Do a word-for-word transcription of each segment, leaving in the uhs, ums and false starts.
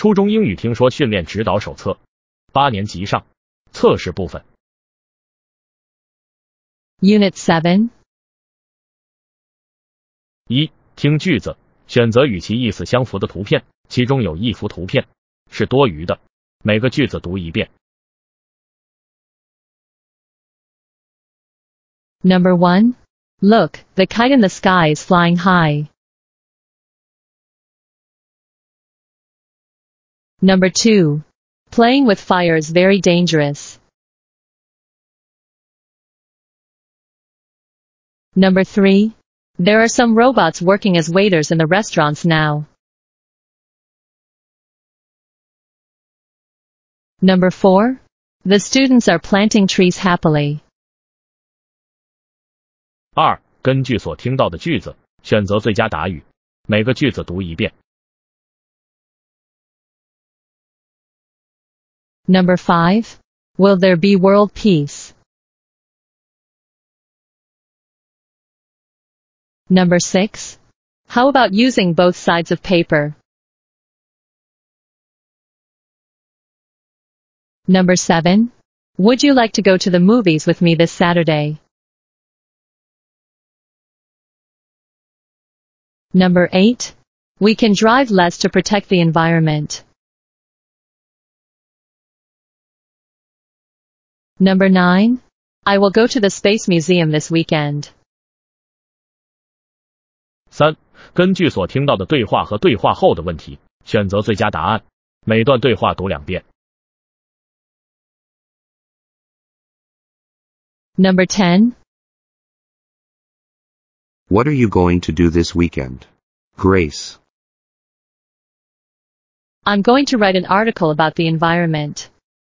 初中英语听说训练指导手册，八年级上，测试部分。 Unit seven. 一、听句子，选择与其意思相符的图片，其中有一幅图片是多余的，每个句子读一遍。 Number one. Look, the kite in the sky is flying high. Number two. Playing with fire is very dangerous. Number three. There are some robots working as waiters in the restaurants now. Number four. The students are planting trees happily. 二、根据所听到的句子，选择最佳答语，每个句子读一遍。 Number five. Will there be world peace? Number six. How about using both sides of paper? Number seven. Would you like to go to the movies with me this Saturday? Number eight. We can drive less to protect the environment. Number nine. I will go to the Space Museum this weekend. 三、根据所听到的对话和对话后的问题，选择最佳答案，每段对话读两遍。 Number ten. What are you going to do this weekend, Grace? I'm going to write an article about the environment.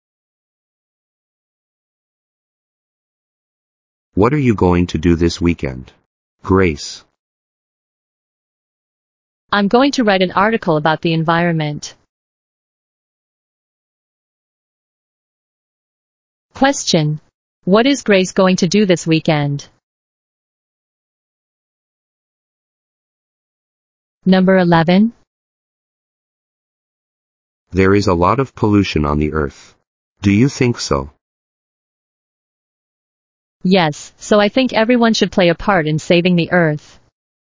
What are you going to do this weekend, Grace? I'm going to write an article about the environment. Question. What is Grace going to do this weekend? Number eleven. There is a lot of pollution on the earth. Do you think so? Yes, so I think everyone should play a part in saving the earth.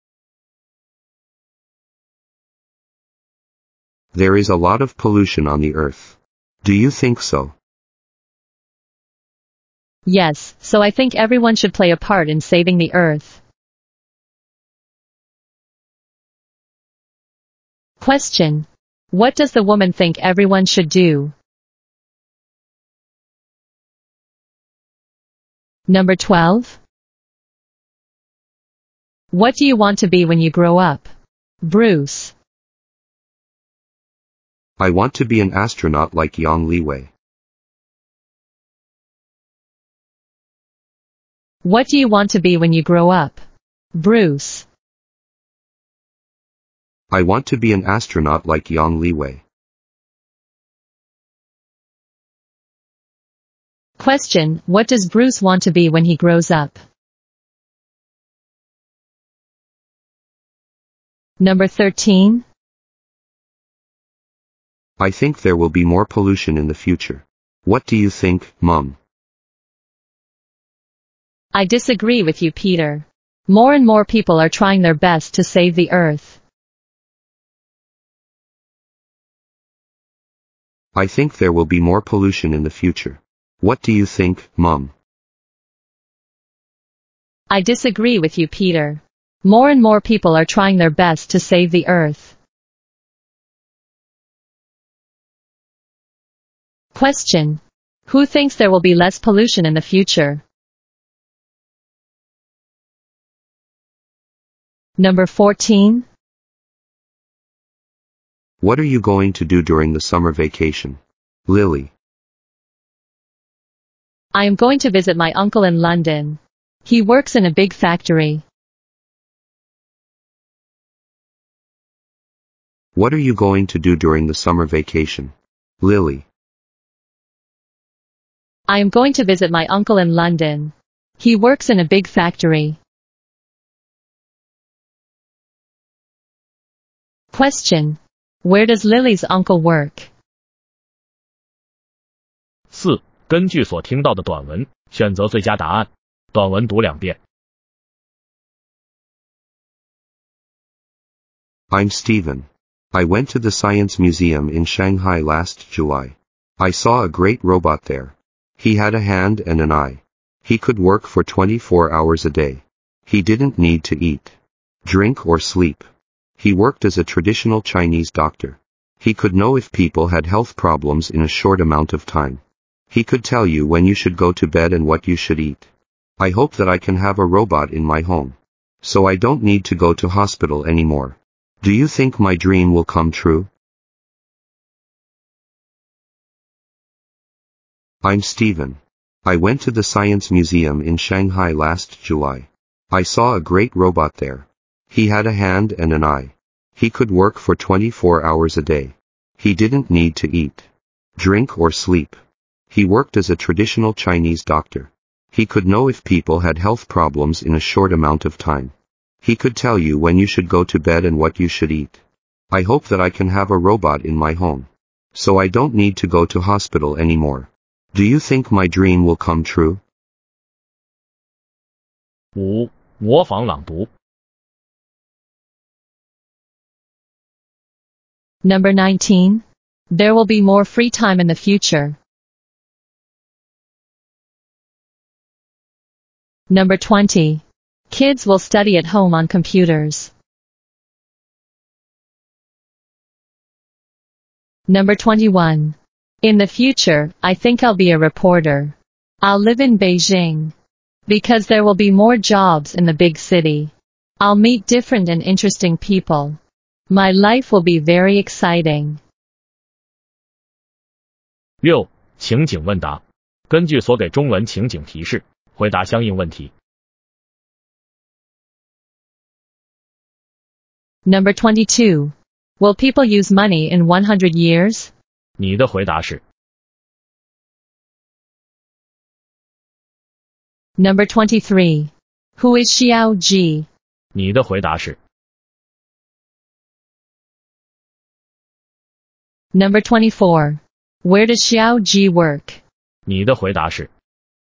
There is a lot of pollution on the earth. Do you think so? Yes, so I think everyone should play a part in saving the earth. Question. What does the woman think everyone should do? Number twelve. What do you want to be when you grow up, Bruce? I want to be an astronaut like Yang Liwei. What do you want to be when you grow up, Bruce? I want to be an astronaut like Yang Liwei. Question. What does Bruce want to be when he grows up? Number thirteen. I think there will be more pollution in the future. What do you think, Mum? I disagree with you, Peter. More and more people are trying their best to save the earth. I think there will be more pollution in the future. What do you think, Mum? I disagree with you, Peter. More and more people are trying their best to save the earth. Question. Who thinks there will be less pollution in the future? Number fourteen. What are you going to do during the summer vacation, Lily? I am going to visit my uncle in London. He works in a big factory. What are you going to do during the summer vacation, Lily? I am going to visit my uncle in London. He works in a big factory. Question. Where does Lily's uncle work? 四、根据所听到的短文，选择最佳答案。短文读两遍。 I'm Stephen. I went to the Science Museum in Shanghai last July. I saw a great robot there. He had a hand and an eye. He could work for twenty-four hours a day. He didn't need to eat, drink or sleep. He worked as a traditional Chinese doctor. He could know if people had health problems in a short amount of time. He could tell you when you should go to bed and what you should eat. I hope that I can have a robot in my home, so I don't need to go to hospital anymore. Do you think my dream will come true? I'm Stephen. I went to the Science Museum in Shanghai last July. I saw a great robot there. He had a hand and an eye. He could work for twenty-four hours a day. He didn't need to eat, drink or sleep. He worked as a traditional Chinese doctor. He could know if people had health problems in a short amount of time. He could tell you when you should go to bed and what you should eat. I hope that I can have a robot in my home, so I don't need to go to hospital anymore. Do you think my dream will come true? 五、模仿朗读。 Number nineteen. There will be more free time in the future. Number twenty. Kids will study at home on computers. Number twenty-one. In the future, I think I'll be a reporter. I'll live in Beijing, because there will be more jobs in the big city. I'll meet different and interesting people. My life will be very exciting. 六、情景问答。根据所给中文情景提示，回答相应问题。 Number twenty-two. Will people use money in one hundred years? 你的回答是。 Number twenty-three. Who is Xiao Ji? 你的回答是。 Number twenty-four. Where does Xiao Ji work? 你的回答是。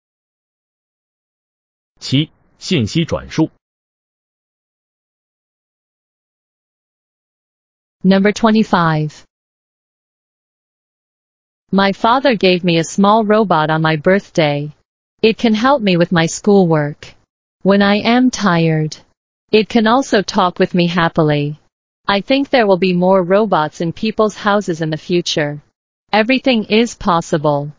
七、信息转述。 Number twenty-five. My father gave me a small robot on my birthday. It can help me with my schoolwork. When I am tired, it can also talk with me happily. I think there will be more robots in people's houses in the future. Everything is possible.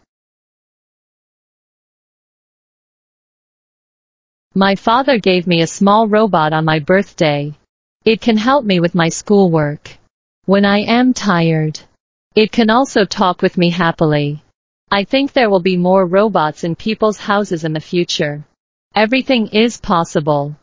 My father gave me a small robot on my birthday. It can help me with my schoolwork. When I am tired, it can also talk with me happily. I think there will be more robots in people's houses in the future. Everything is possible.